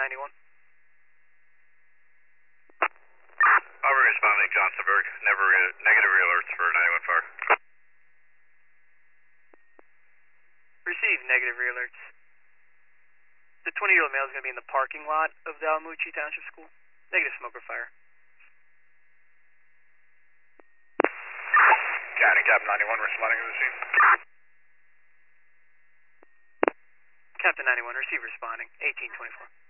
91. Auburn responding, Johnsonburg. Negative alerts for 91 fire. Receive negative rear alerts. The 20-year-old male is going to be in the parking lot of the Alamucci Township School. Negative smoke or fire. County Cap 91 responding to the scene. Captain 91, receive responding. 1824.